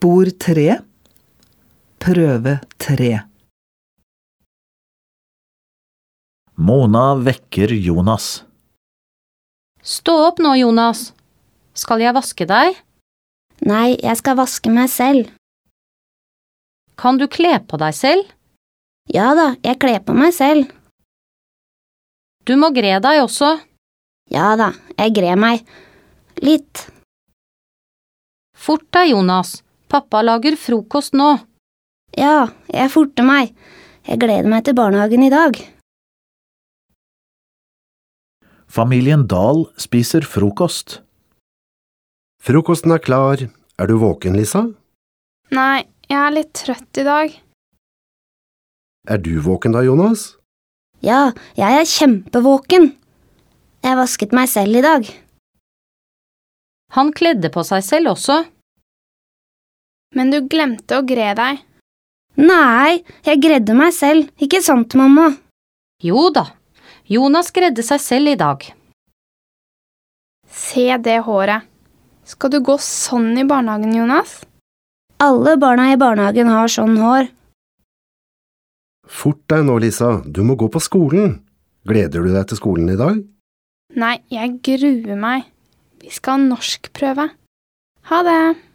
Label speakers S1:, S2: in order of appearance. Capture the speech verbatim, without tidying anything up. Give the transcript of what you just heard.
S1: Spor tre. Prøve tre.
S2: Mona vekker Jonas.
S3: Stå opp nå, Jonas. Skal jeg vaske deg?
S4: Nei, jeg skal vaske meg selv.
S3: Kan du kle på deg selv?
S4: Ja da, jeg kler på meg selv.
S3: Du må gre deg også.
S4: Ja da, jeg grer meg. Litt.
S3: Fort deg, Jonas. Pappa lager frokost nå.
S4: Ja, jeg forter meg. Jeg gleder meg til barnehagen i dag.
S2: Familien Dahl spiser frokost.
S5: Frokosten er klar. Er du våken, Lisa?
S6: Nei, jeg er litt trøtt i dag.
S5: Er du våken da, Jonas?
S4: Ja, jeg er kjempevåken. Jeg vasket meg selv i dag.
S3: Han kledde på seg selv også.
S6: Men du glemte å gre deg.
S4: Nei, jeg gredde meg selv. Ikke sant, mamma?
S3: Jo da, Jonas gredde seg selv i dag.
S6: Se det håret. Skal du gå sånn i barnehagen, Jonas?
S4: Alle barna i barnehagen har sånn hår.
S5: Fort deg nå, Lisa. Du må gå på skolen. Gleder du deg til skolen i dag?
S6: Nei, jeg gruer meg. Vi skal ha norskprøve. Ha det!